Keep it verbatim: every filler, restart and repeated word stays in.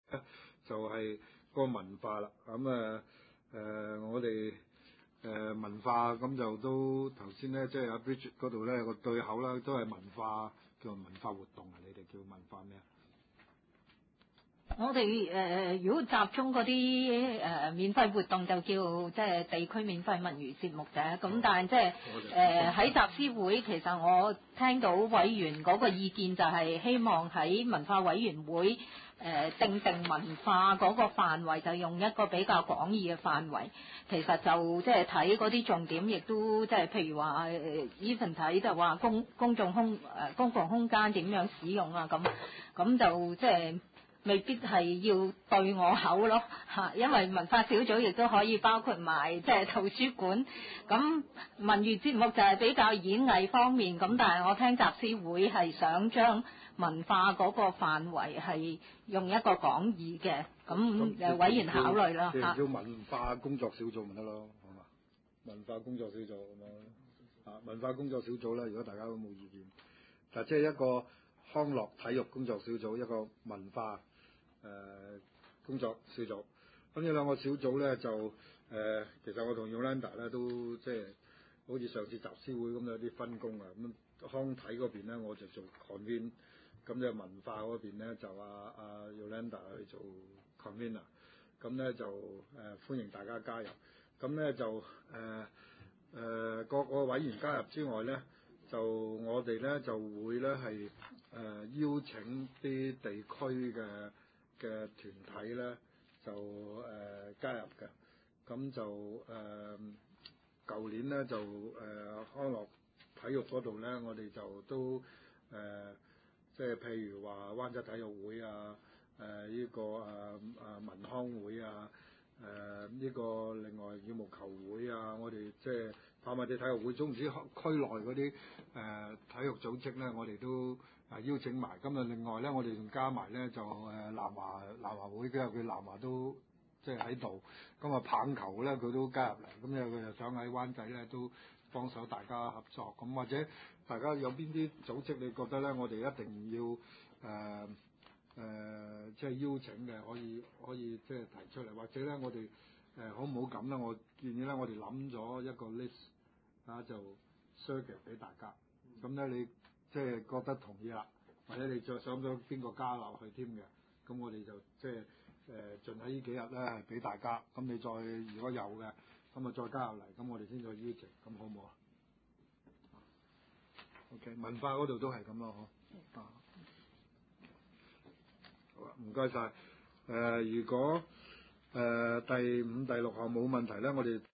就係、是、個文化啦。咁誒誒，我哋誒、呃、文化咁就都頭先咧，即係阿 Bridget 嗰度咧有個對口啦，都係文化叫文化活動啊！你哋叫文化咩啊？ 我哋誒、呃、如果集中嗰啲誒免費活動就叫即係地區免費文娛節目嘅，咁、哦、但係即係誒喺集思會，其實我聽到委員嗰個意見就係希望喺文化委員會誒、呃、定定文化嗰個範圍，就用一個比較廣義嘅範圍。其實就即係睇嗰啲重點，亦都即係譬如話誒 even 睇就話公公眾空誒、呃、公共空間點樣使用啊，咁咁就即係。未必係要對我口咯嚇，因為文化小組亦都可以包括埋即係圖書館。咁文娛節目就係比較演藝方面，咁但係我聽集思會係想將文化嗰個範圍係用一個廣義嘅，咁誒委員考慮啦嚇。 叫文化工作小組咪得咯，好嘛？文化工作小組咁樣啊，文化工作小組啦，如果大家都冇意見，嗱即係一個康樂體育工作小組，一個文化。誒、呃、工作小組，咁呢兩個小組咧就誒、呃，其實我同 Yolanda 咧都即係好似上次集思會咁有啲分工啊。咁康體嗰邊咧我就做 conven， 咁就文化嗰邊咧就阿阿 Yolanda 去做 convener， 咁咧就誒、呃、歡迎大家加入。咁咧就誒誒各個委員加入之外咧，就我哋咧就會咧係誒邀請啲地區嘅嘅團體咧就誒、呃、加入嘅，咁就誒舊、呃、年咧就誒、呃、康樂體育嗰度咧，我哋就都誒、呃、即係譬如話灣仔體育會啊，誒、呃、呢、這個誒誒、呃、民康會啊，誒、呃、呢、這個另外羽毛球會啊，我哋即係跑馬地體育會，總之區內嗰啲誒體育組織咧，我哋都啊邀請埋。咁啊另外咧，我哋仲加埋咧就誒南華南華會，因為佢南華都即係喺度。咁啊棒球咧佢都加入嚟，咁因為佢又想喺灣仔咧都幫手大家合作。咁或者大家有邊啲組織你覺得咧，我哋一定要誒？呃誒、呃，即係邀請嘅，可以可以即係提出嚟，或者咧，我哋誒、呃、好唔好咁咧？我建議咧，我哋諗咗一個 list 啊，就 circulate 俾大家。咁咧，你即係覺得同意啦，或者你再想咗邊個加落去添嘅，咁我哋就即係誒盡喺呢幾日咧係俾大家。咁你再如果有嘅，咁啊再加入嚟，咁我哋先再邀請，咁好唔好啊 ？OK， 文化嗰度都係咁咯，嗬。啊。唔該晒。誒、呃，如果誒、呃、第五、第六項冇問題咧，我哋。